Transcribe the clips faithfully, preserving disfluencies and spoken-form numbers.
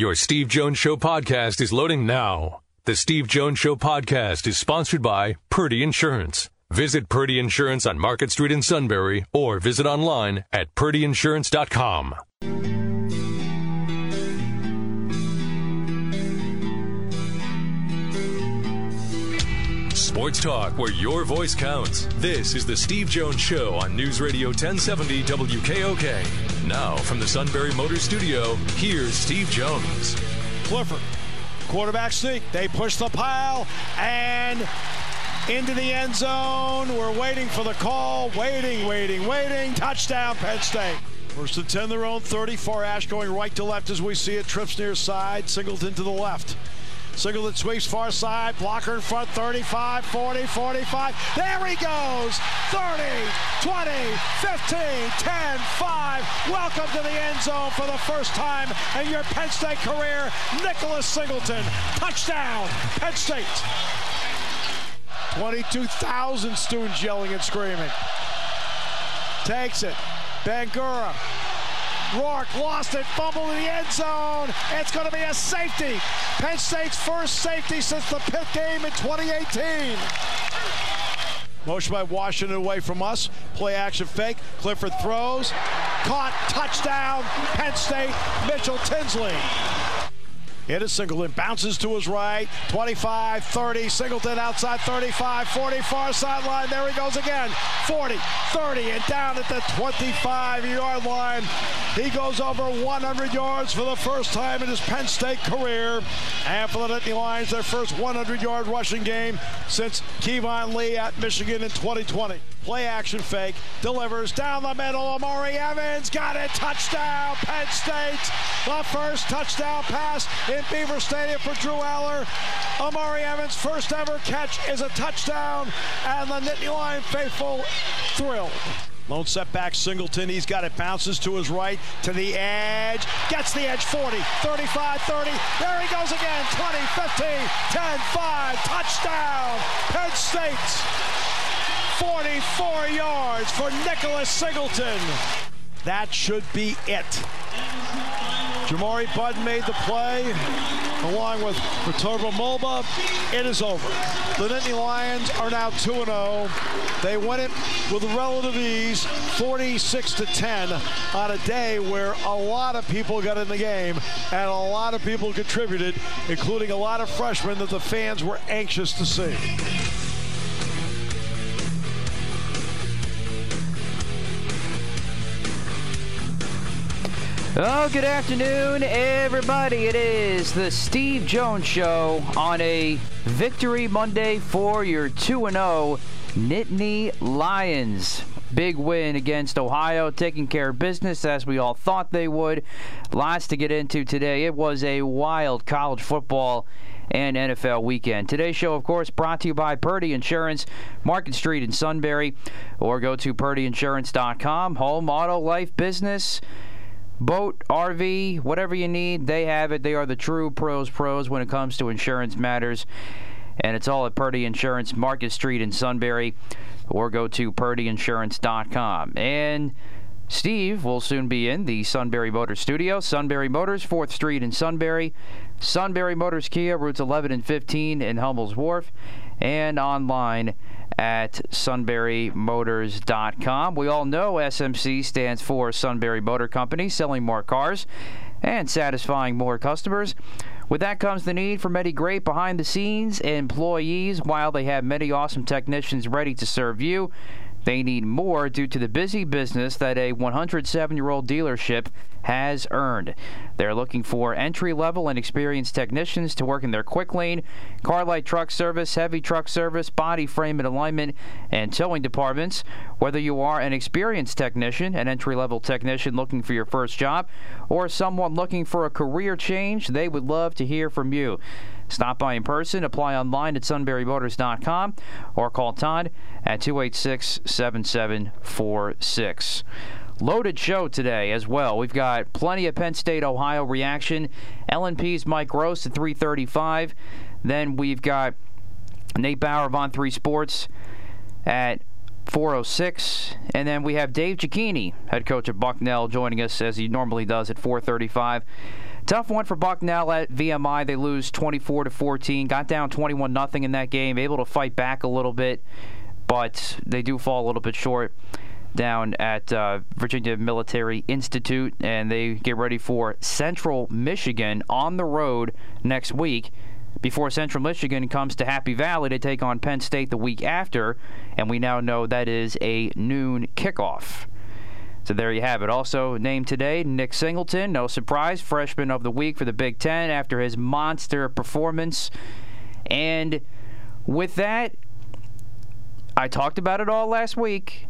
Your Steve Jones Show podcast is loading now. The Steve Jones Show podcast is sponsored by Purdy Insurance. Visit Purdy Insurance on Market Street in Sunbury or visit online at purdy insurance dot com. Sports talk where your voice counts. This is the Steve Jones Show on News Radio ten seventy W K O K. Now from the Sunbury Motors Studio, here's Steve Jones. Clifford, quarterback sneak. They push the pile and into the end zone. We're waiting for the call. Waiting, waiting, waiting. Touchdown, Penn State. First and ten, their own thirty. Far Ash going right to left as we see it. Trips near side. Singleton to the left. Singleton sweeps far side, blocker in front, thirty-five, forty, forty-five. There he goes. thirty, twenty, fifteen, ten, five. Welcome to the end zone for the first time in your Penn State career. Nicholas Singleton. Touchdown, Penn State. twenty-two thousand students yelling and screaming. Takes it. Bangura. Rourke lost it, fumble in the end zone. It's going to be a safety. Penn State's first safety since the Pitt game in twenty eighteen. Motion by Washington away from us. Play action fake. Clifford throws. Caught. Touchdown. Penn State. Mitchell Tinsley. It is Singleton, bounces to his right, twenty-five, thirty, Singleton outside thirty-five, forty, far sideline, there he goes again, forty, thirty, and down at the twenty-five-yard line. He goes over one hundred yards for the first time in his Penn State career. And for the Nittany Lions, their first one hundred-yard rushing game since Kevon Lee at Michigan in twenty twenty. Play action fake, delivers down the middle. Amari Evans got it, touchdown, Penn State. The first touchdown pass in Beaver Stadium for Drew Aller. Amari Evans' first ever catch is a touchdown, and the Nittany Lion faithful thrilled. Lone setback, Singleton, he's got it, bounces to his right, to the edge, gets the edge, forty, thirty-five, thirty, there he goes again, twenty, fifteen, ten, five, touchdown, Penn State. forty-four yards for Nicholas Singleton. That should be it. Jamari Budd made the play, along with Viterbo Mulba. It is over. The Nittany Lions are now two and oh. They win it with relative ease, forty-six to ten, on a day where a lot of people got in the game and a lot of people contributed, including a lot of freshmen that the fans were anxious to see. Oh, good afternoon, everybody. It is the Steve Jones Show on a Victory Monday for your two and oh Nittany Lions. Big win against Ohio, taking care of business as we all thought they would. Lots to get into today. It was a wild college football and N F L weekend. Today's show, of course, brought to you by Purdy Insurance, Market Street in Sunbury, or go to purdy insurance dot com. Home, auto, life, business, boat, R V, whatever you need, they have it. They are the true pros pros when it comes to insurance matters. And it's all at Purdy Insurance, Market Street in Sunbury, or go to purdy insurance dot com. And Steve will soon be in the Sunbury Motors studio. Sunbury Motors, fourth Street in Sunbury. Sunbury Motors Kia, routes eleven and fifteen in Hummel's Wharf. And online at sunbury motors dot com. We all know S M C stands for Sunbury Motor Company, selling more cars and satisfying more customers. With that comes the need for many great behind-the-scenes employees. While they have many awesome technicians ready to serve you, they need more due to the busy business that a one hundred seven-year-old dealership has earned. They're looking for entry-level and experienced technicians to work in their quick lane, car light truck service, heavy truck service, body frame and alignment, and towing departments. Whether you are an experienced technician, an entry-level technician looking for your first job, or someone looking for a career change, they would love to hear from you. Stop by in person, apply online at sunbury motors dot com, or call Todd at two eight six, seven seven four six. Loaded show today as well. We've got plenty of Penn State, Ohio reaction. L N P's Mike Gross at three thirty-five. Then we've got Nate Bauer of On three Sports at four oh six. And then we have Dave Cicchini, head coach of Bucknell, joining us as he normally does at four thirty-five. Tough one for Bucknell at V M I. They lose twenty-four to fourteen. Got down twenty-one nothing in that game. Able to fight back a little bit, but they do fall a little bit short down at uh, Virginia Military Institute, and they get ready for Central Michigan on the road next week. Before Central Michigan comes to Happy Valley to take on Penn State the week after, and we now know that is a noon kickoff. So there you have it. Also named today, Nick Singleton, no surprise, freshman of the week for the Big Ten after his monster performance. And with that, I talked about it all last week.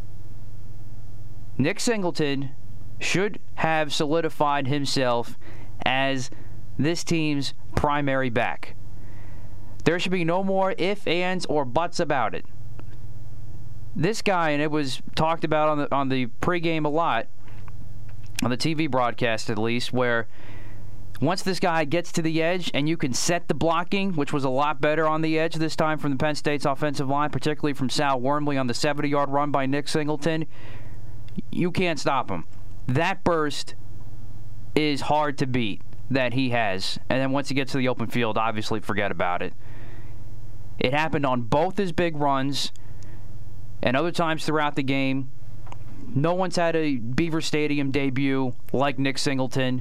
Nick Singleton should have solidified himself as this team's primary back. There should be no more ifs, ands, or buts about it. This guy, and it was talked about on the on the pregame a lot, on the T V broadcast at least, where once this guy gets to the edge and you can set the blocking, which was a lot better on the edge this time from the Penn State's offensive line, particularly from Sal Wormley on the seventy-yard run by Nick Singleton, you can't stop him. That burst is hard to beat that he has. And then once he gets to the open field, obviously forget about it. It happened on both his big runs and other times throughout the game. No one's had a Beaver Stadium debut like Nick Singleton.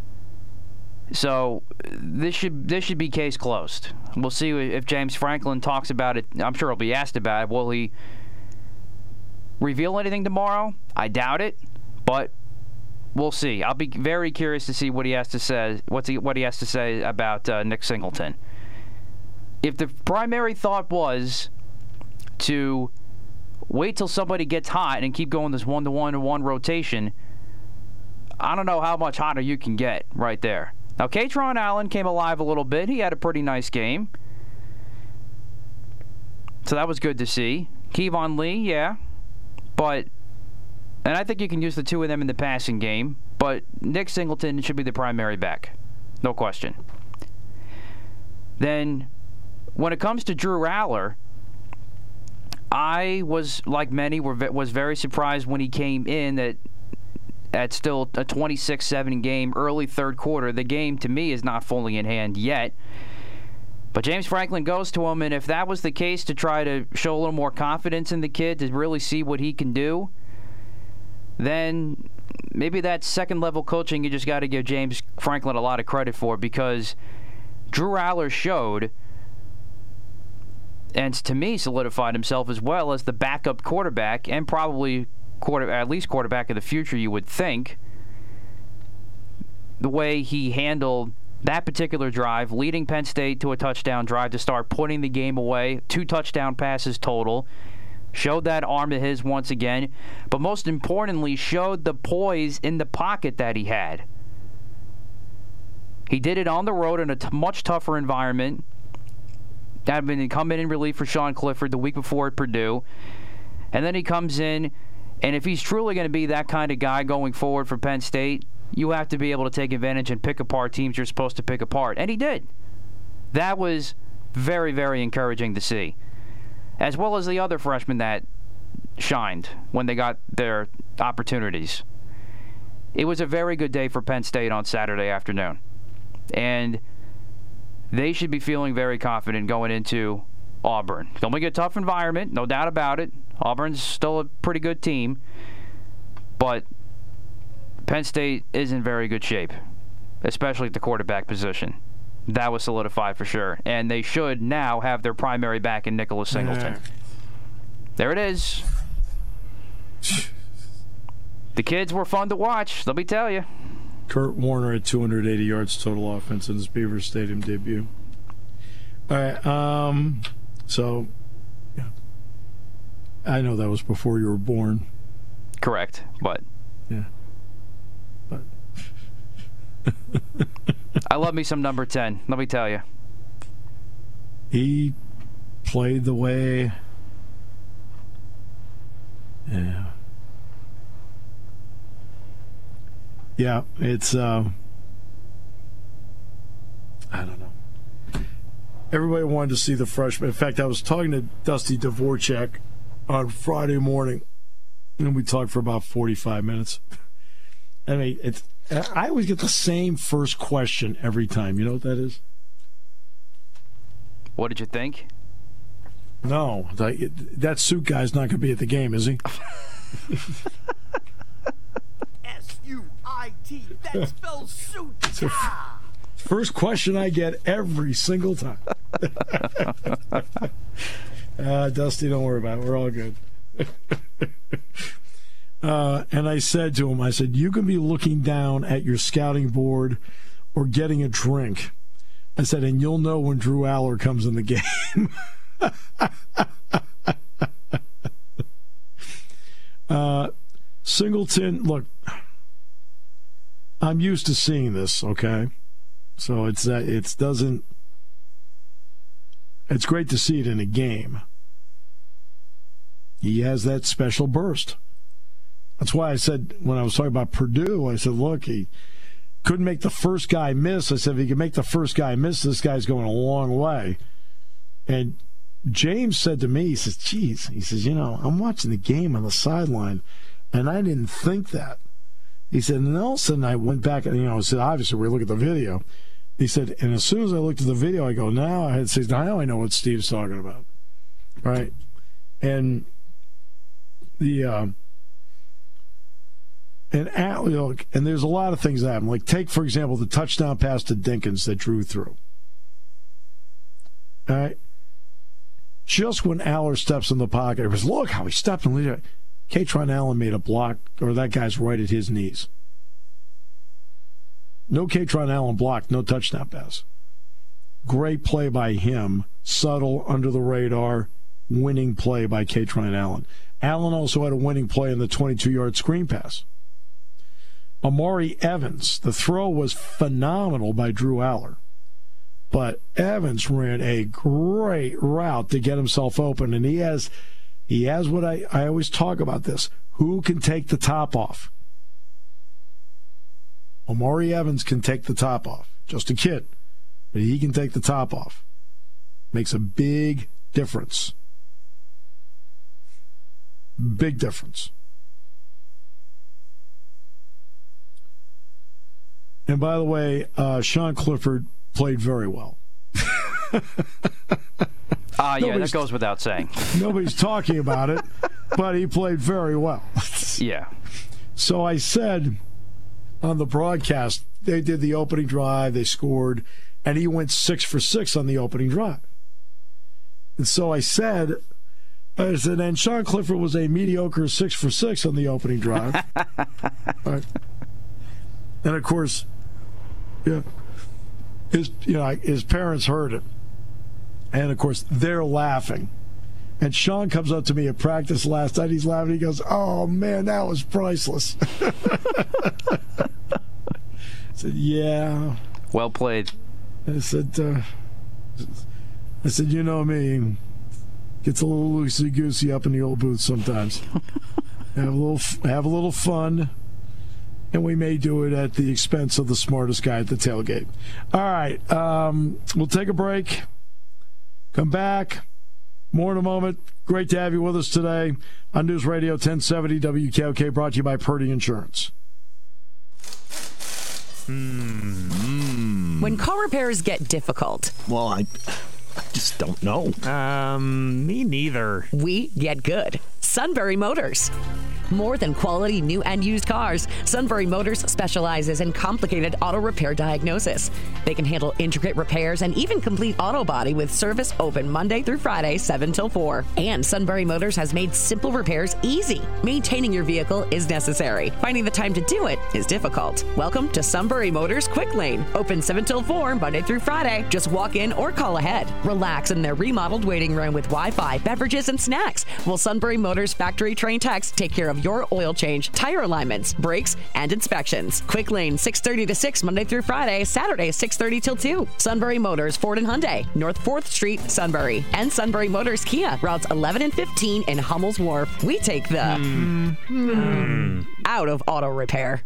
So this should this should be case closed. We'll see if James Franklin talks about it. I'm sure he'll be asked about it. Will he reveal anything tomorrow? I doubt it, but we'll see. I'll be very curious to see what he has to say. What's he what he has to say about uh, Nick Singleton. If the primary thought was to wait till somebody gets hot and keep going this one-to-one to one rotation, I don't know how much hotter you can get right there. Now, Katron Allen came alive a little bit. He had a pretty nice game. So that was good to see. Kevon Lee, yeah. But, and I think you can use the two of them in the passing game, but Nick Singleton should be the primary back. No question. Then, when it comes to Drew Aller, I was, like many, were was very surprised when he came in that at still a twenty-six seven game, early third quarter. The game, to me, is not fully in hand yet. But James Franklin goes to him, and if that was the case to try to show a little more confidence in the kid, to really see what he can do, then maybe that second-level coaching you just got to give James Franklin a lot of credit for, because Drew Aller showed, and to me solidified himself as well as the backup quarterback and probably quarter, at least quarterback of the future, you would think, the way he handled that particular drive, leading Penn State to a touchdown drive to start putting the game away, two touchdown passes total, showed that arm of his once again, but most importantly, showed the poise in the pocket that he had. He did it on the road in a t- much tougher environment. Had been come in in relief for Sean Clifford the week before at Purdue. And then he comes in, and if he's truly going to be that kind of guy going forward for Penn State, you have to be able to take advantage and pick apart teams you're supposed to pick apart. And he did. That was very, very encouraging to see. As well as the other freshmen that shined when they got their opportunities. It was a very good day for Penn State on Saturday afternoon. And they should be feeling very confident going into Auburn. It's going to be a tough environment, no doubt about it. Auburn's still a pretty good team. But Penn State is in very good shape, especially at the quarterback position. That was solidified for sure. And they should now have their primary back in Nicholas Singleton. Yeah. There it is. The kids were fun to watch, let me tell you. Kurt Warner at two hundred eighty yards total offense in his Beaver Stadium debut. All right, um, so yeah. I know that was before you were born. Correct, but yeah, but I love me some number ten. Let me tell you, he played the way. Yeah. Yeah, it's, uh, I don't know. Everybody wanted to see the freshman. In fact, I was talking to Dusty Dvorak on Friday morning, and we talked for about forty-five minutes. I mean, it's I always get the same first question every time. You know what that is? What did you think? No, that, that suit guy's not going to be at the game, is he? S U I T, that spells suit. So, first question I get every single time. uh, Dusty, don't worry about it. We're all good. uh, and I said to him, I said, you can be looking down at your scouting board or getting a drink. I said, and you'll know when Drew Aller comes in the game. uh, Singleton, look, I'm used to seeing this, okay? So it's uh, it doesn't. It's great to see it in a game. He has that special burst. That's why I said when I was talking about Purdue, I said, look, he couldn't make the first guy miss. I said, if he can make the first guy miss, this guy's going a long way. And James said to me, he says, geez, he says, you know, I'm watching the game on the sideline, and I didn't think that. He said, and all of a sudden I went back, and, you know, I said, obviously we look at the video. He said, and as soon as I looked at the video, I go, now I had to say, now I know what Steve's talking about. Right? And the, uh, and, at, you know, and there's a lot of things that happen. Like, take, for example, the touchdown pass to Dinkins that Drew threw. All right? Just when Aller steps in the pocket, it was, look how he stepped in the Katron Allen made a block, or that guy's right at his knees. No Katron Allen blocked, no touchdown pass. Great play by him, subtle, under the radar, winning play by Katron Allen. Allen also had a winning play in the twenty-two-yard screen pass. Amari Evans, the throw was phenomenal by Drew Aller. But Evans ran a great route to get himself open, and he has he has what I, I always talk about this. Who can take the top off? Amari Evans can take the top off. Just a kid. But he can take the top off. Makes a big difference. Big difference. And by the way, uh, Sean Clifford played very well. Ah, uh, yeah, that goes without saying. Nobody's talking about it, but he played very well. Yeah. So I said on the broadcast, they did the opening drive, they scored, and he went six for six on the opening drive. And so I said, I said, and Sean Clifford was a mediocre six for six on the opening drive. Right. And of course, yeah, his you know his parents heard it, and of course they're laughing. And Sean comes up to me at practice last night. He's laughing. He goes, "Oh man, that was priceless." I said, "Yeah." Well played. I said, uh, "I said, you know me, gets a little loosey goosey up in the old booth sometimes. have a little, have a little fun." And we may do it at the expense of the smartest guy at the tailgate. All right. Um, we'll take a break. Come back. More in a moment. Great to have you with us today on News Radio ten seventy W K O K, brought to you by Purdy Insurance. Mm-hmm. When car repairs get difficult. Well, I, I just don't know. Um, me neither. We get good. Sunbury Motors. More than quality new and used cars, Sunbury Motors specializes in complicated auto repair diagnosis. They can handle intricate repairs and even complete auto body with service open Monday through Friday, seven till four. And Sunbury Motors has made simple repairs easy. Maintaining your vehicle is necessary. Finding the time to do it is difficult. Welcome to Sunbury Motors Quick Lane. Open seven till four, Monday through Friday. Just walk in or call ahead. Relax in their remodeled waiting room with Wi-Fi, beverages, and snacks. While Sunbury Motors factory trained techs take care of your oil change, tire alignments, brakes, and inspections. Quick Lane, six thirty to six, Monday through Friday, Saturday, six thirty till two. Sunbury Motors, Ford and Hyundai, North fourth Street, Sunbury. And Sunbury Motors Kia, routes eleven and fifteen in Hummel's Wharf. We take the mm. Mm. out of auto repair.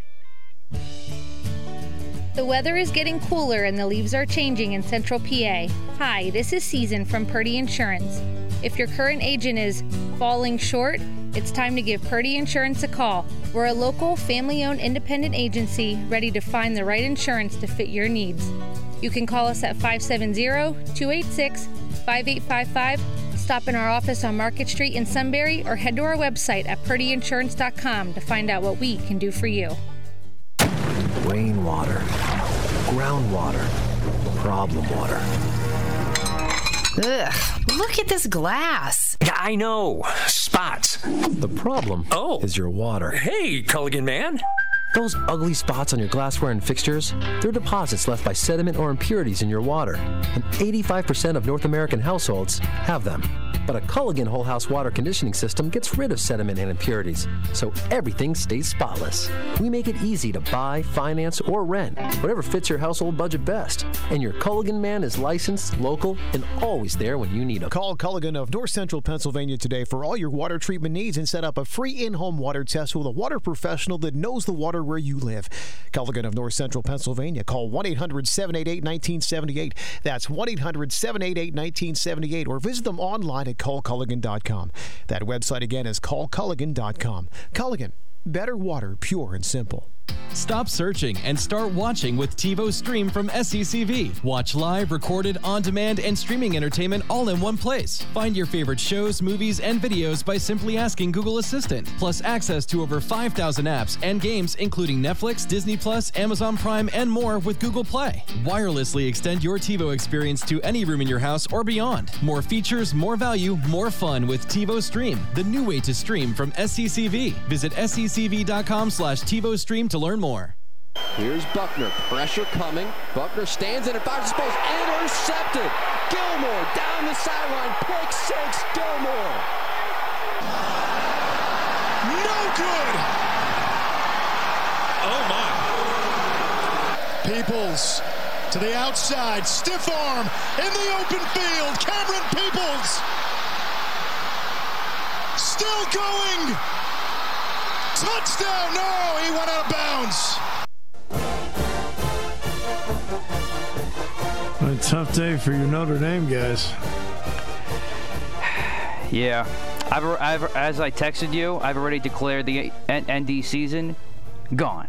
The weather is getting cooler and the leaves are changing in Central P A. Hi, this is Season from Purdy Insurance. If your current agent is falling short, It's time to give Purdy Insurance a call. We're a local, family-owned independent agency ready to find the right insurance to fit your needs. You can call us at five seven zero, two eight six, five eight five five, stop in our office on Market Street in Sunbury, or head to our website at purdy insurance dot com to find out what we can do for you. Rainwater, groundwater, problem water. Ugh, look at this glass. I know. Spots. The problem oh. is your water. Hey, Culligan man. Those ugly spots on your glassware and fixtures, they're deposits left by sediment or impurities in your water. And eighty-five percent of North American households have them. But a Culligan whole house water conditioning system gets rid of sediment and impurities, so everything stays spotless. We make it easy to buy, finance, or rent, whatever fits your household budget best. And your Culligan man is licensed, local, and always there when you need him. Call Culligan of North Central Pennsylvania today for all your water treatment needs and set up a free in-home water test with a water professional that knows the water where you live. Culligan of North Central Pennsylvania. Call one eight hundred, seven eight eight, one nine seven eight. That's one eight hundred, seven eight eight, one nine seven eight, or visit them online at call culligan dot com. That website again is call culligan dot com. Culligan, better water, pure and simple. Stop searching and start watching with TiVo Stream from S E C V. Watch live, recorded, on-demand, and streaming entertainment all in one place. Find your favorite shows, movies, and videos by simply asking Google Assistant. Plus access to over five thousand apps and games, including Netflix, Disney Plus, Amazon Prime, and more with Google Play. Wirelessly extend your TiVo experience to any room in your house or beyond. More features, more value, more fun with TiVo Stream, the new way to stream from S E C V. Visit S E C V dot com slash TiVo Stream to learn more. Here's Buckner. Pressure coming. Buckner stands in and fires his post. Intercepted. Gilmore down the sideline. Pick six. Gilmore. No good. Oh, my. Peoples to the outside. Stiff arm in the open field. Cameron Peoples. Still going. Touchdown! No, he went out of bounds. A tough day for your Notre Dame guys. Yeah, I've, I've, as I texted you, I've already declared the N D season gone.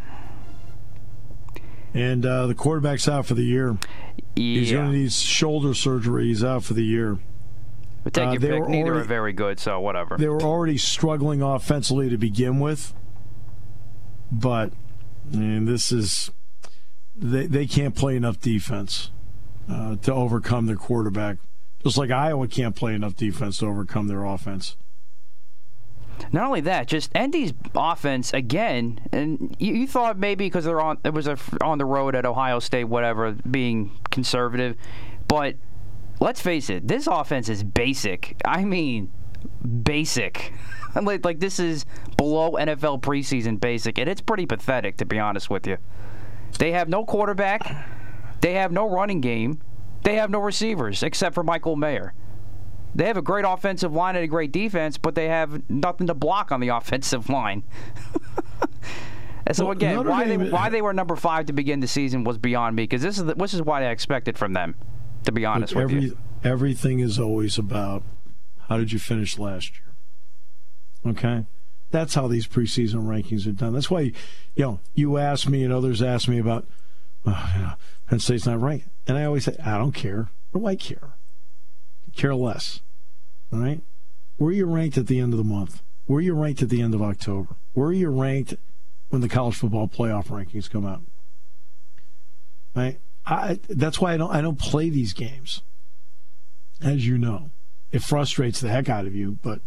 And uh, the quarterback's out for the year. Yeah. He's going to need shoulder surgery. He's out for the year. But take uh, your pick. Neither already, are very good, so whatever. They were already struggling offensively to begin with. But I mean, this is they they can't play enough defense uh, to overcome their quarterback. Just like Iowa can't play enough defense to overcome their offense. Not only that, just Indy's offense again. And you, you thought maybe because they're on, it was a, on the road at Ohio State, whatever, being conservative. But let's face it, this offense is basic. I mean, basic. like, like this is below N F L preseason basic, and it's pretty pathetic, to be honest with you. They have no quarterback. They have no running game. They have no receivers except for Michael Mayer. They have a great offensive line and a great defense, but they have nothing to block on the offensive line. And so, well, again, why they, why they were number five to begin the season was beyond me, because this is the, this is what I expected from them, to be honest with every, you. Everything is always about how did you finish last year. Okay? That's how these preseason rankings are done. That's why, you know, you ask me and others ask me about, oh, you know, Penn State's not ranked. And I always say, I don't care. What do I care? I care less. All right? Where are you ranked at the end of the month? Where are you ranked at the end of October? Where are you ranked when the college football playoff rankings come out? Right? I, that's why I don't I don't play these games. As you know. It frustrates the heck out of you, but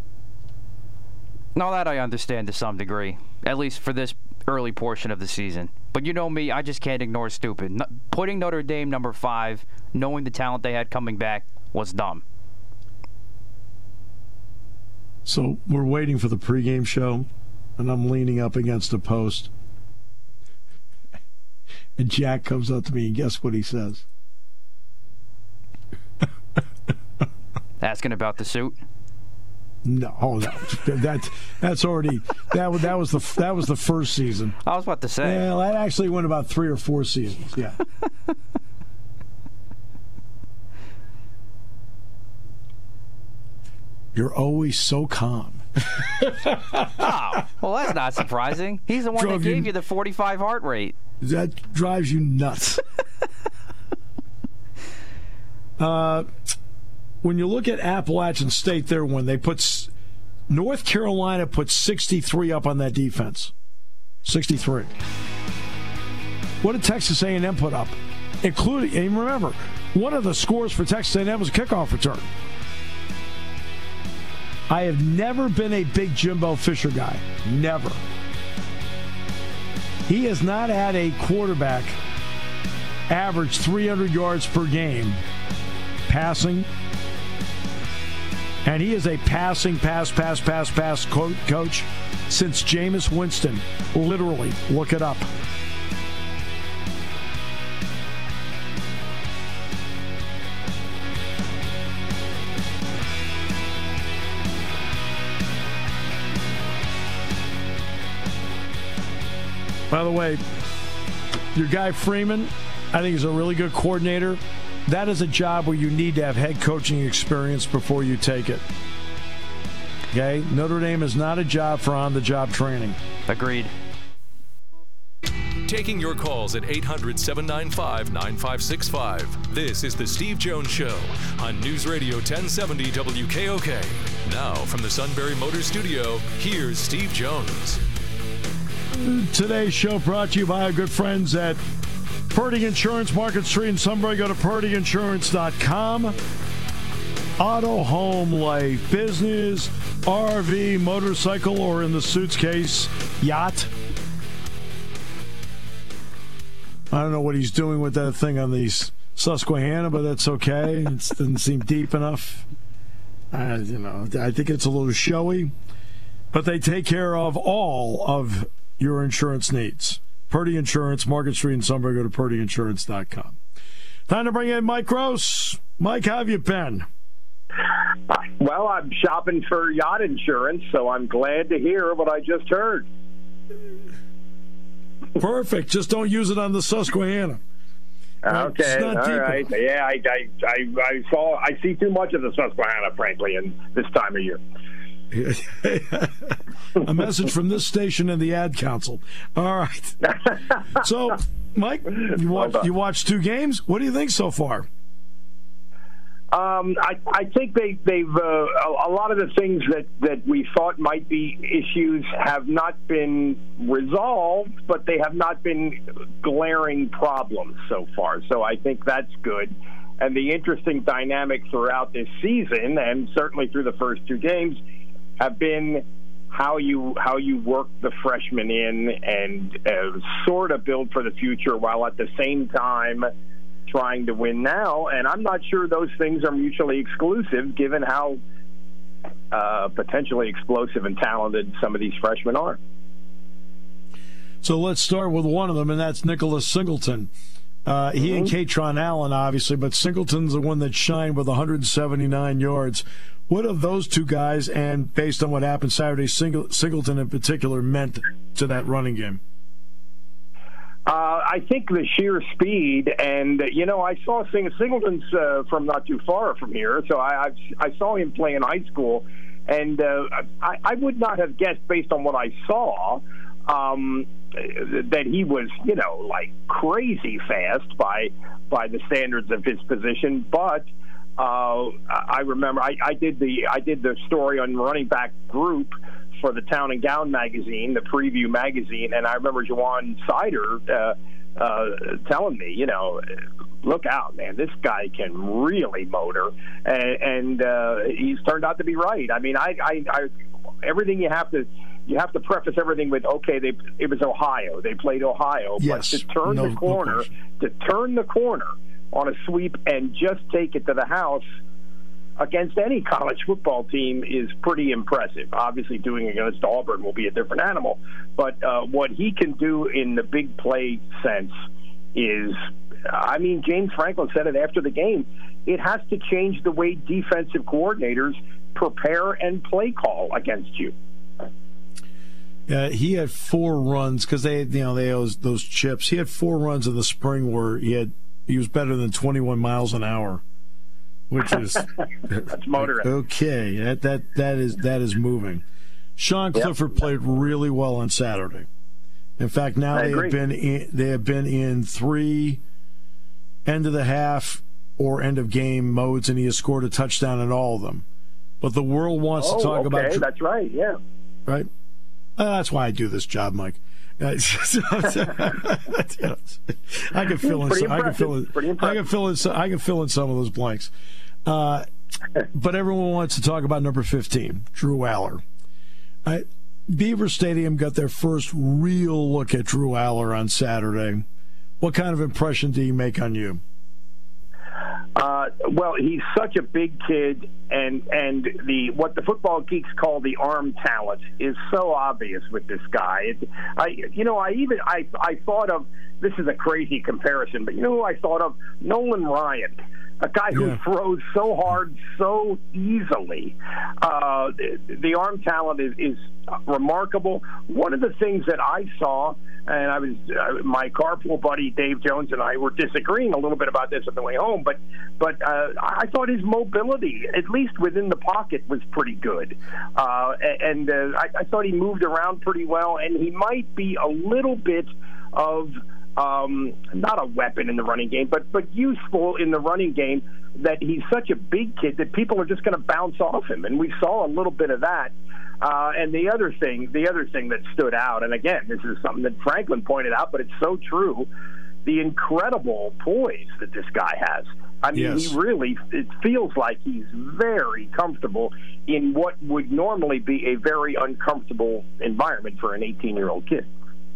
no, that I understand to some degree, at least for this early portion of the season. But you know me, I just can't ignore stupid. No, putting Notre Dame number five, knowing the talent they had coming back, was dumb. So we're waiting for the pregame show, and I'm leaning up against a post. And Jack comes up to me, and guess what he says? Asking about the suit? No, oh, that, that that's already that was that was the that was the first season. I was about to say. Well, that actually went about three or four seasons. Yeah. You're always so calm. Oh, well, that's not surprising. He's the one Drove that gave you- you the forty-five heart rate. That drives you nuts. uh, when you look at Appalachian State there, when they put s- North Carolina put sixty-three up on that defense. sixty-three. What did Texas A and M put up? Including, and remember, one of the scores for Texas A and M was a kickoff return. I have never been a big Jimbo Fisher guy. Never. He has not had a quarterback average three hundred yards per game passing. And he is a passing, pass, pass, pass, pass co- coach since Jameis Winston. Literally, look it up. By the way, your guy Freeman, I think, is a really good coordinator. That is a job where you need to have head coaching experience before you take it. Okay? Notre Dame is not a job for on-the-job training. Agreed. Taking your calls at eight hundred, seven nine five, nine five six five. This is The Steve Jones Show on News Radio ten seventy W K O K. Now, from the Sunbury Motors Studio, here's Steve Jones. Today's show brought to you by our good friends at Purdy Insurance, Market Street in Sunbury. Go to purdy insurance dot com. Auto, home, life, business, R V, motorcycle, or in the suit's case, yacht. I don't know what he's doing with that thing on the Susquehanna, but that's okay. It doesn't seem deep enough. I, you know, I think it's a little showy, but they take care of all of your insurance needs. Purdy Insurance, Market Street in Sunbury. Go to purdy insurance dot com. Time to bring in Mike Gross. Mike, how have you been? Well, I'm shopping for yacht insurance, so I'm glad to hear what I just heard. Perfect. Just don't use it on the Susquehanna. Okay, all right. Enough. Yeah, I, I, I, I saw. I see too much of the Susquehanna, frankly, in this time of year. A message from this station and the ad council. All right. So, Mike, you watched you watched two games. What do you think so far? Um, I, I think they, they've uh, a, a lot of the things that, that we thought might be issues have not been resolved, but they have not been glaring problems so far. So I think that's good. And the interesting dynamic throughout this season, and certainly through the first two games, have been how you how you work the freshmen in and uh, sort of build for the future while at the same time trying to win now. And I'm not sure those things are mutually exclusive given how uh, potentially explosive and talented some of these freshmen are. So let's start with one of them, and that's Nicholas Singleton. Uh, he mm-hmm. and Katron Allen, obviously, but Singleton's the one that shined with one hundred seventy-nine yards. What have those two guys, and based on what happened Saturday, Singl- Singleton in particular, meant to that running game? Uh, I think the sheer speed, and, you know, I saw Sing- Singleton's uh, from not too far from here, so I, I, I saw him play in high school, and uh, I, I would not have guessed, based on what I saw, um, that he was, you know, like crazy fast by by the standards of his position, but uh, I remember I, I did the I did the story on running back group for the Town and Gown magazine, the Preview magazine, and I remember Jawan Sider uh, uh, telling me, you know, look out, man, this guy can really motor, and, and uh, he's turned out to be right. I mean, I, I, I everything you have to. You have to preface everything with, okay, they, it was Ohio. They played Ohio. Yes, but to turn no, the corner, no to turn the corner on a sweep and just take it to the house against any college football team is pretty impressive. Obviously, doing it against Auburn will be a different animal. But uh, what he can do in the big play sense is, I mean, James Franklin said it after the game, it has to change the way defensive coordinators prepare and play call against you. Uh, he had four runs because they, you know, they those those chips. He had four runs in the spring where he had he was better than twenty-one miles an hour, which is that's motoring. Okay, that that that is that is moving. Sean Yep. Clifford played really well on Saturday. In fact, now I they agree. have been in, they have been in three end of the half or end of game modes, and he has scored a touchdown in all of them. But the world wants oh, to talk okay. about Drew, That's right. Yeah. right. Uh, that's why I do this job, Mike. Uh, I can fill in. Pretty Some, I can fill in. Pretty I impressive. can fill in. some- I can fill in some of those blanks. Uh, but everyone wants to talk about number fifteen, Drew Aller. I, Beaver Stadium got their first real look at Drew Aller on Saturday. What kind of impression did he make on you? Uh, well, he's such a big kid, and and the what the football geeks call the arm talent is so obvious with this guy. It, I, you know, I even I I thought of, this is a crazy comparison, but you know who I thought of? Nolan Ryan. A guy who Yeah. throws so hard, so easily. Uh, the, the arm talent is, is remarkable. One of the things that I saw, and I was uh, my carpool buddy Dave Jones and I were disagreeing a little bit about this on the way home, but but uh, I thought his mobility, at least within the pocket, was pretty good, uh, and uh, I, I thought he moved around pretty well, and he might be a little bit of. Um, not a weapon in the running game, but but useful in the running game, that he's such a big kid that people are just going to bounce off him, and we saw a little bit of that. Uh, and the other thing, the other thing that stood out, and again, this is something that Franklin pointed out, but it's so true, the incredible poise that this guy has. I mean, Yes. he really, it feels like he's very comfortable in what would normally be a very uncomfortable environment for an eighteen-year-old kid.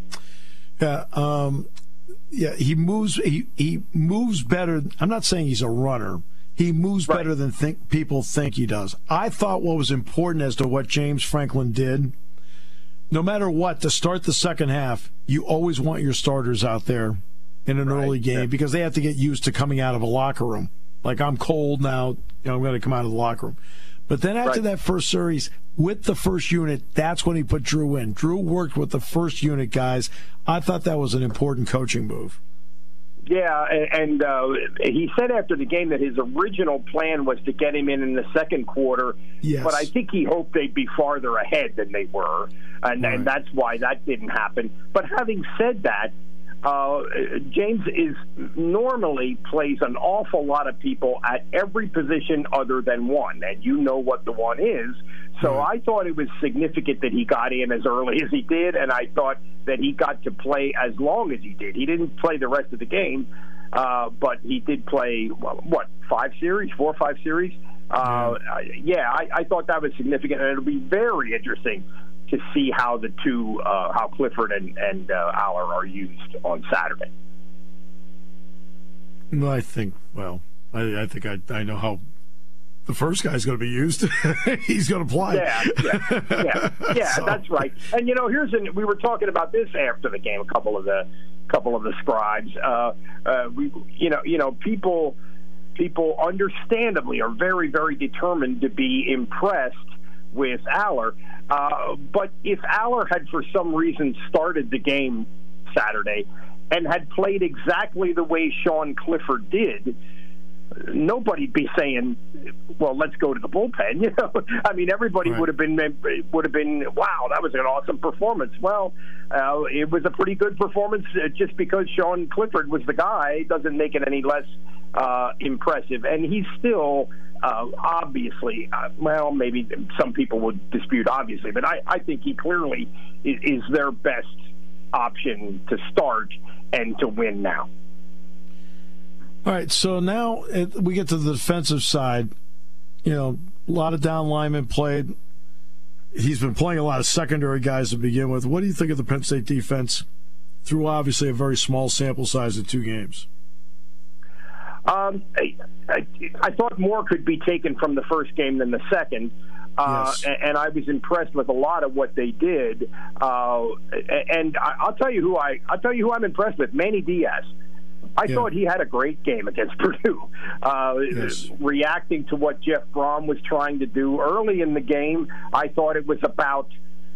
Yeah, um, yeah, he moves. He he moves better. I'm not saying he's a runner. He moves Right. better than think people think he does. I thought what was important as to what James Franklin did. No matter what, to start the second half, you always want your starters out there in an Right. early game Yeah. because they have to get used to coming out of a locker room. Like, I'm cold now, you know, I'm going to come out of the locker room. But then after Right. that first series, with the first unit, that's when he put Drew in. Drew worked with the first unit guys. I thought that was an important coaching move. Yeah, and, and uh, he said after the game that his original plan was to get him in in the second quarter, Yes. but I think he hoped they'd be farther ahead than they were, and, Right. and that's why that didn't happen. But having said that, uh, James is normally plays an awful lot of people at every position other than one, and you know what the one is. So Right. I thought it was significant that he got in as early as he did, and I thought that he got to play as long as he did. He didn't play the rest of the game, uh, but he did play, well, what, five series, four or five series? Uh, yeah, I, I thought that was significant, and it'll be very interesting to see how the two, uh, how Clifford and, and uh, Aller are used on Saturday. No, I think, well, I, I think I, I know how the first guy's going to be used. He's going to play. Yeah, yeah, yeah, yeah. So- That's right. And you know, here's an, we were talking about this after the game. A couple of the couple of the scribes. Uh, uh, we, you know, you know, people people understandably are very, very determined to be impressed with Aller. Uh, but if Aller had, for some reason, started the game Saturday and had played exactly the way Sean Clifford did, nobody'd be saying, "Well, let's go to the bullpen." You know, I mean, everybody Right. would have been would have been, "Wow, that was an awesome performance." Well, uh, it was a pretty good performance. Uh, just because Sean Clifford was the guy doesn't make it any less uh, impressive. And he's still uh, obviously, uh, well, maybe some people would dispute obviously, but I, I think he clearly is, is their best option to start and to win now. All right, so now it, we get to the defensive side. You know, a lot of down linemen played. He's been playing a lot of secondary guys to begin with. What do you think of the Penn State defense through obviously a very small sample size of two games? Um, I, I, I thought more could be taken from the first game than the second. Uh, Yes. and, and I was impressed with a lot of what they did. Uh, and I, I'll tell you who I I'll tell you who I'm impressed with. Manny Diaz. I Yeah. thought he had a great game against Purdue, uh, Yes. reacting to what Jeff Brom was trying to do early in the game. I thought it was about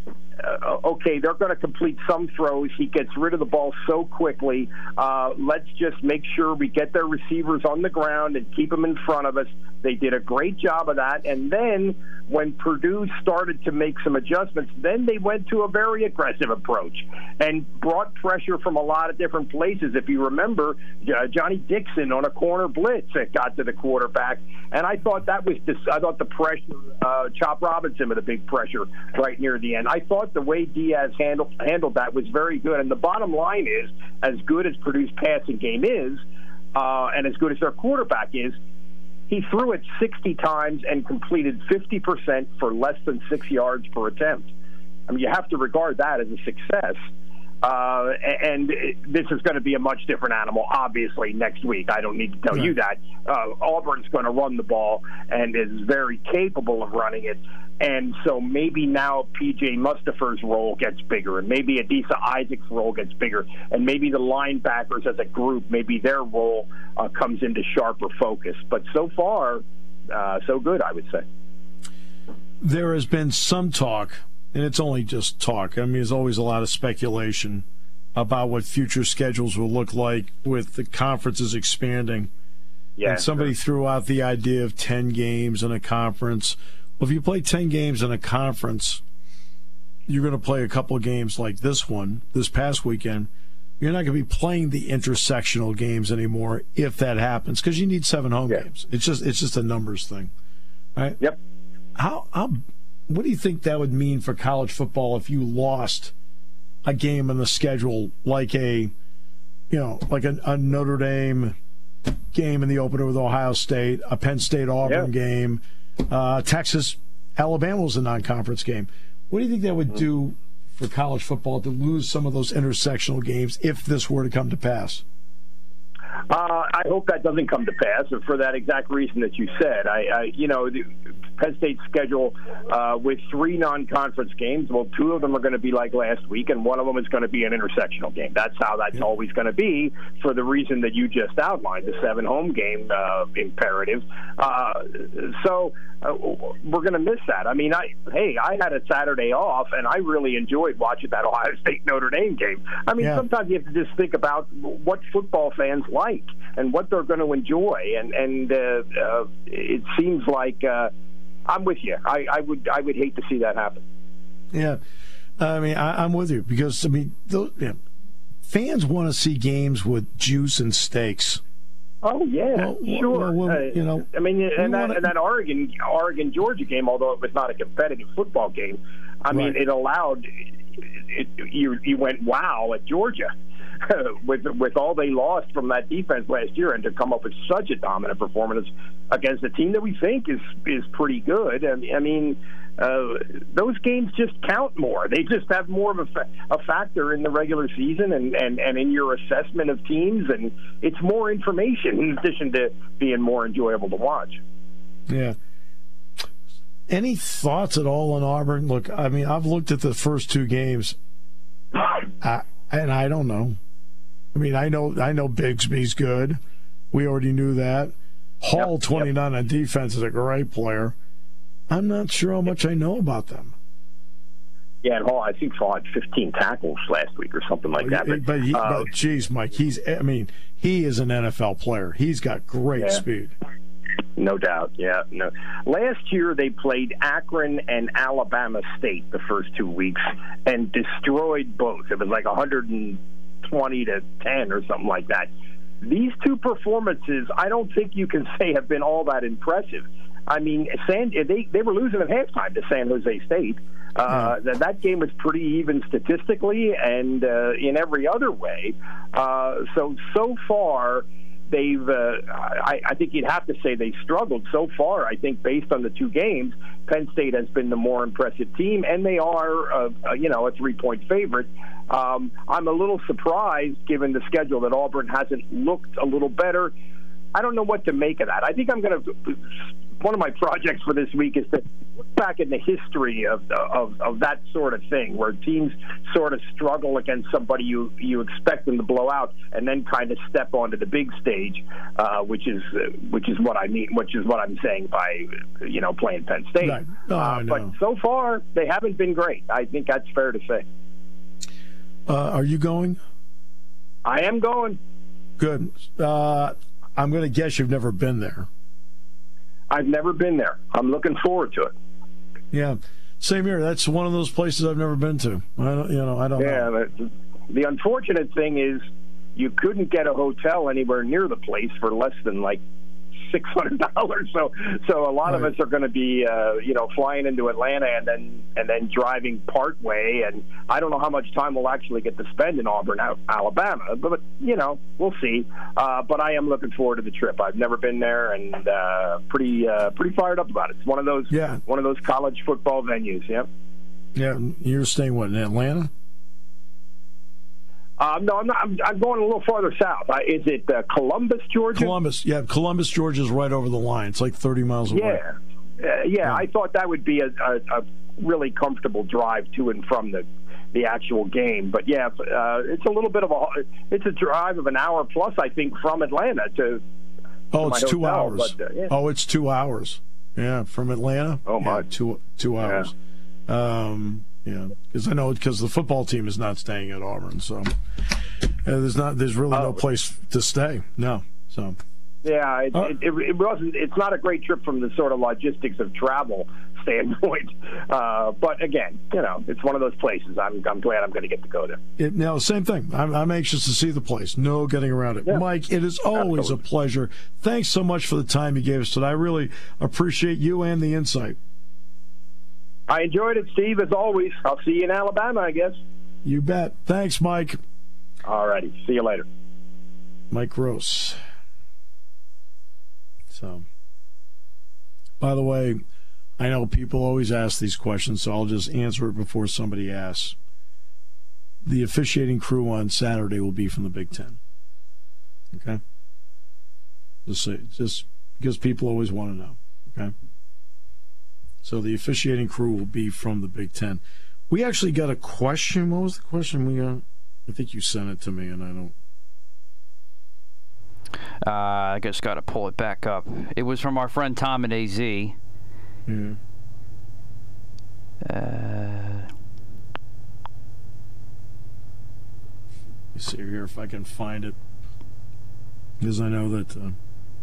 uh, okay, they're going to complete some throws. He gets rid of the ball so quickly. Uh, let's just make sure we get their receivers on the ground and keep them in front of us. They did a great job of that. And then when Purdue started to make some adjustments, then they went to a very aggressive approach and brought pressure from a lot of different places. If you remember, uh, Johnny Dixon on a corner blitz that got to the quarterback. And I thought that was dis- I thought the pressure, uh, Chop Robinson with a big pressure right near the end. I thought the way Diaz handled, handled that was very good. And the bottom line is, as good as Purdue's passing game is, uh, and as good as their quarterback is, he threw it sixty times and completed fifty percent for less than six yards per attempt. I mean, you have to regard that as a success. Uh, and this is going to be a much different animal, obviously, next week. I don't need to tell you that. Uh, Auburn's going to run the ball and is very capable of running it. And so maybe now P J Mustafer's role gets bigger, and maybe Adisa Isaac's role gets bigger, and maybe the linebackers as a group, maybe their role uh, comes into sharper focus. But so far, uh, so good, I would say. There has been some talk, and it's only just talk. I mean, there's always a lot of speculation about what future schedules will look like with the conferences expanding. Yeah, and somebody sure. threw out the idea of ten games in a conference. Well, if you play ten games in a conference, you're going to play a couple of games like this one, this past weekend. You're not going to be playing the intersectional games anymore if that happens, because you need seven home yeah. games. It's just it's just a numbers thing, right? Yep. How how what do you think that would mean for college football if you lost a game in the schedule, like a you know like a, a Notre Dame game in the opener with Ohio State, a Penn State Auburn yeah. game? Uh, Texas, Alabama was a non-conference game. What do you think that would do for college football to lose some of those intersectional games if this were to come to pass? Uh, I hope that doesn't come to pass, and for that exact reason that you said. I, I you know, the Penn State's schedule uh, with three non-conference games. Well, two of them are going to be like last week, and one of them is going to be an intersectional game. That's how that's yeah. always going to be, for the reason that you just outlined, the seven home game uh, imperative. Uh, so uh, we're going to miss that. I mean, I hey, I had a Saturday off, and I really enjoyed watching that Ohio State Notre Dame game. I mean, yeah. sometimes you have to just think about what football fans like and what they're going to enjoy, and and uh, uh, it seems like uh, I'm with you. I, I would I would hate to see that happen. Yeah, I mean I, I'm with you, because I mean those, you know, fans want to see games with juice and stakes. Oh yeah, well, sure. Well, well, you know, I mean, and that, wanna... and that Oregon Oregon Georgia game, although it was not a competitive football game, I right. mean, it allowed it, you you went wow at Georgia. with with all they lost from that defense last year, and to come up with such a dominant performance against a team that we think is is pretty good. I mean, I mean uh, those games just count more. They just have more of a, fa- a factor in the regular season and, and, and in your assessment of teams, and it's more information in addition to being more enjoyable to watch. Yeah. Any thoughts at all on Auburn? Look, I mean, I've looked at the first two games, I, and I don't know. I mean, I know I know Bigsby's good. We already knew that. Hall, yep, twenty-nine yep. on defense, is a great player. I'm not sure how much I know about them. Yeah, and Hall, I think, Hall had fifteen tackles last week or something like that. But, but, he, uh, but geez, Mike, he's, I mean, he is an N F L player. He's got great yeah. speed. No doubt, yeah. No. Last year they played Akron and Alabama State the first two weeks and destroyed both. It was like one hundred twenty to ten or something like that. These two performances, I don't think you can say have been all that impressive. I mean, San, they they were losing at halftime to San Jose State. Uh, mm. that, that game was pretty even statistically and uh, in every other way. Uh, so, so far, they've, uh, I, I think you'd have to say they struggled. So far, I think, based on the two games, Penn State has been the more impressive team, and they are, uh, uh, you know, a three-point favorite. Um, I'm a little surprised, given the schedule, that Auburn hasn't looked a little better. I don't know what to make of that. I think I'm going to one of my projects for this week is to look back in the history of, of of that sort of thing, where teams sort of struggle against somebody you you expect them to blow out, and then kind of step onto the big stage, uh, which is uh, which is what I mean, which is what I'm saying by you know playing Penn State. Right. Oh, uh, no. But so far, they haven't been great. I think that's fair to say. Uh, are you going? I am going. Good. Uh, I'm going to guess you've never been there. I've never been there. I'm looking forward to it. Yeah, same here. That's one of those places I've never been to. I don't, you know, I don't yeah, know. The, the unfortunate thing is you couldn't get a hotel anywhere near the place for less than like six hundred dollars. So, so a lot right. of us are going to be, uh, you know, flying into Atlanta and then and then driving part way. And I don't know how much time we'll actually get to spend in Auburn, Alabama. But, but you know, we'll see. Uh, but I am looking forward to the trip. I've never been there, and uh, pretty uh, pretty fired up about it. It's one of those yeah. one of those college football venues. Yeah. Yeah, you're staying what in Atlanta? Um, no, I'm not. I'm, I'm going a little farther south. Uh, is it uh, Columbus, Georgia? Columbus, yeah. Columbus, Georgia is right over the line. It's like thirty miles away. Yeah, uh, yeah, yeah. I thought that would be a, a, a really comfortable drive to and from the the actual game. But yeah, uh, it's a little bit of a it's a drive of an hour plus, I think, from Atlanta to. Oh, to it's two hotel, hours. But, uh, yeah. Oh, it's two hours. Yeah, from Atlanta. Oh my, yeah, two two hours. Yeah. Um, Yeah, because I know because the football team is not staying at Auburn, so yeah, there's not there's really oh. no place to stay. No, so yeah, it, oh. it, it, it wasn't. It's not a great trip from the sort of logistics of travel standpoint. Uh, but again, you know, it's one of those places. I'm I'm glad I'm going to get to go there. It, now, same thing. I'm, I'm anxious to see the place. No getting around it. Yeah. Mike, it is always Absolutely. a pleasure. Thanks so much for the time you gave us today. I really appreciate you and the insight. I enjoyed it, Steve, as always. I'll see you in Alabama, I guess. You bet. Thanks, Mike. All righty. See you later. Mike Gross. So, by the way, I know people always ask these questions, so I'll just answer it before somebody asks. The officiating crew on Saturday will be from the Big Ten. Okay? Just, say, just because people always want to know. Okay? So the officiating crew will be from the Big Ten. We actually got a question. What was the question we got? I think you sent it to me, and I don't. Uh, I just got to pull it back up. It was from our friend Tom at A Z. Yeah. Uh, Let's see here if I can find it, because I know that. Uh,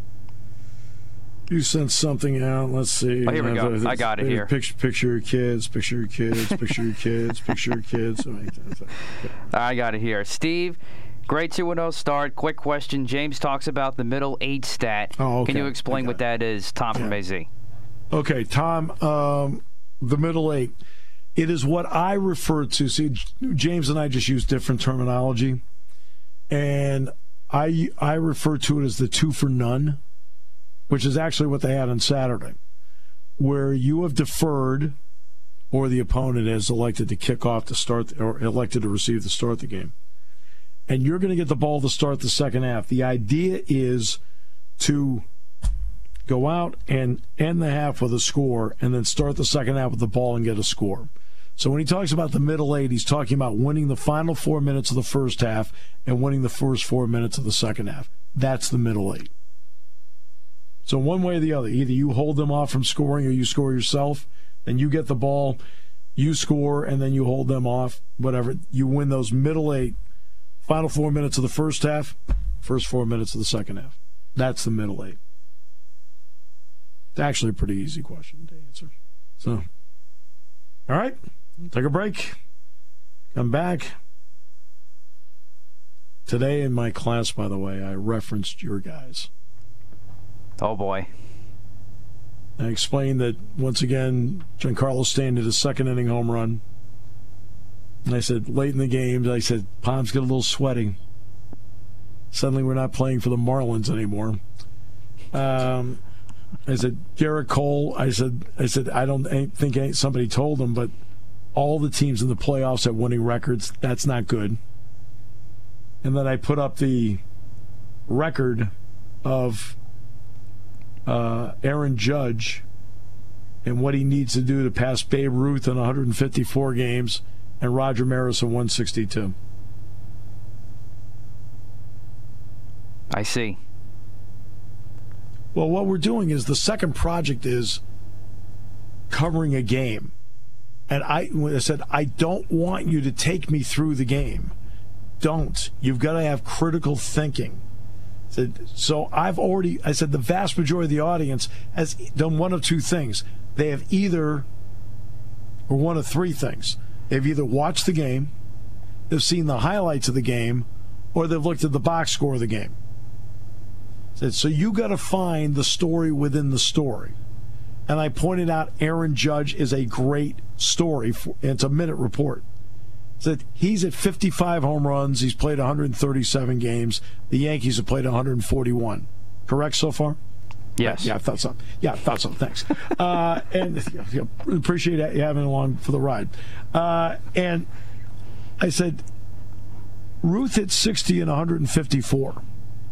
You sent something out. Let's see. Oh, here we go. I got it here. Picture, picture your kids. Picture your kids. Picture your kids. Picture your kids. I got it here. Steve, great two and oh start. Quick question. James talks about the middle eight stat. Oh, okay. Can you explain what that is, Tom from Yeah. A Z? Okay, Tom, um, the middle eight. It is what I refer to. See, James and I just use different terminology. And I I refer to it as the two for none, which is actually what they had on Saturday, where you have deferred or the opponent has elected to kick off to start or elected to receive to start the game. And you're going to get the ball to start the second half. The idea is to go out and end the half with a score and then start the second half with the ball and get a score. So when he talks about the middle eight, he's talking about winning the final four minutes of the first half and winning the first four minutes of the second half. That's the middle eight. So one way or the other, either you hold them off from scoring or you score yourself, and you get the ball, you score, and then you hold them off, whatever. You win those middle eight, final four minutes of the first half, first four minutes of the second half. That's the middle eight. It's actually a pretty easy question to answer. So, all right, take a break. Come back. Today in my class, by the way, I referenced your guys. Oh, boy. I explained that, once again, Giancarlo Stanton did a second-inning home run. And I said, late in the game, I said, palms get a little sweaty. Suddenly we're not playing for the Marlins anymore. Um, I said, Garrett Cole, I said, I said, I don't think somebody told him, but all the teams in the playoffs have winning records. That's not good. And then I put up the record of uh, Aaron Judge and what he needs to do to pass Babe Ruth in one hundred fifty-four games and Roger Maris in one sixty-two. I see. Well, what we're doing is the second project is covering a game. And I, when I said, I don't want you to take me through the game. Don't. You've got to have critical thinking. So I've already, I said, the vast majority of the audience has done one of two things. They have either, or one of three things. They've either watched the game, they've seen the highlights of the game, or they've looked at the box score of the game. So you got to find the story within the story. And I pointed out Aaron Judge is a great story. For, it's a minute report. Said he's at fifty-five home runs. He's played one hundred thirty-seven games. The Yankees have played one hundred forty-one. Correct so far? Yes. Yeah, I thought so. Yeah, I thought so. Thanks. uh, and you know, appreciate you having along for the ride. Uh, and I said, Ruth hit sixty and one hundred fifty-four.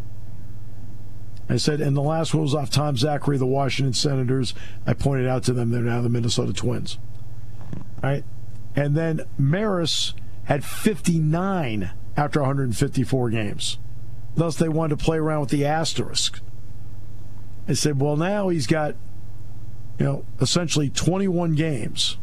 I said, and the last one was off Tom Zachary, the Washington Senators. I pointed out to them they're now the Minnesota Twins. All right? And then Maris had fifty-nine after one hundred fifty-four games. Thus, they wanted to play around with the asterisk. I said, well, now he's got, you know, essentially twenty-one games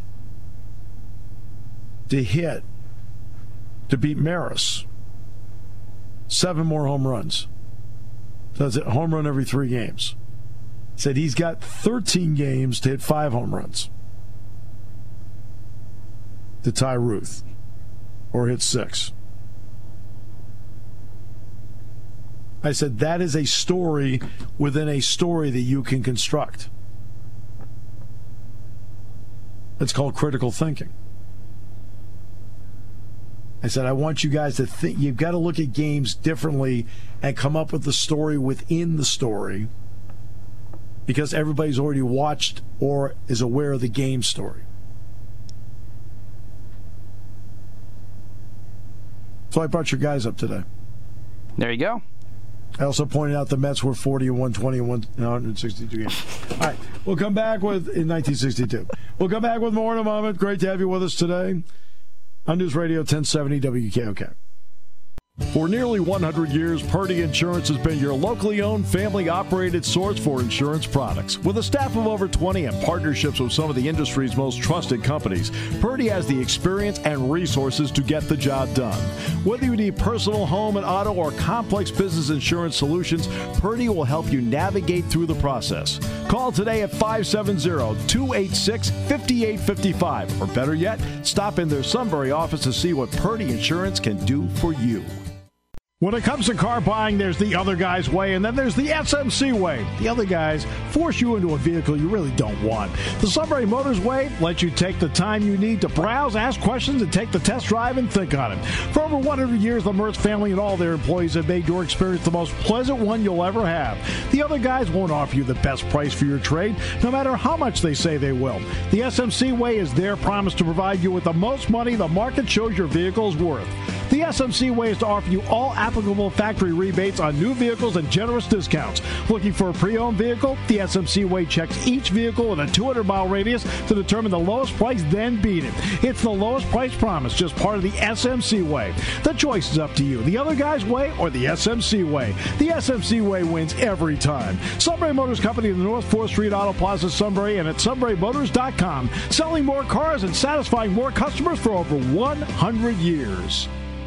to hit to beat Maris. Seven more home runs. So that's a home run every three games. Said he's got thirteen games to hit five home runs to tie Ruth, or hit six. I said that is a story within a story that you can construct. It's called critical thinking. I said, I want you guys to think, you've got to look at games differently and come up with the story within the story, because everybody's already watched or is aware of the game story. So I brought your guys up today. There you go. I also pointed out the Mets were forty and one twenty and one hundred sixty-two games. All right, we'll come back with, in nineteen sixty-two. We'll come back with more in a moment. Great to have you with us today on News Radio ten seventy W K O K. For nearly one hundred years, Purdy Insurance has been your locally owned, family-operated source for insurance products. With a staff of over twenty and partnerships with some of the industry's most trusted companies, Purdy has the experience and resources to get the job done. Whether you need personal, home, and auto, or complex business insurance solutions, Purdy will help you navigate through the process. Call today at five seven zero, two eight six, five eight five five, or better yet, stop in their Sunbury office to see what Purdy Insurance can do for you. When it comes to car buying, there's the other guy's way, and then there's the S M C way. The other guys force you into a vehicle you really don't want. The Sunbury Motors way lets you take the time you need to browse, ask questions, and take the test drive and think on it. For over one hundred years, the Mertz family and all their employees have made your experience the most pleasant one you'll ever have. The other guys won't offer you the best price for your trade, no matter how much they say they will. The S M C way is their promise to provide you with the most money the market shows your vehicle is worth. The S M C way is to offer you all applicable factory rebates on new vehicles and generous discounts. Looking for a pre-owned vehicle? The S M C way checks each vehicle in a two hundred mile radius to determine the lowest price, then beat it. It's the lowest price promise, just part of the S M C way. The choice is up to you. The other guy's way or the S M C way. The S M C way wins every time. Sunbury Motors Company in the North fourth Street Auto Plaza, Sunbury, and at sunbury motors dot com. Selling more cars and satisfying more customers for over one hundred years.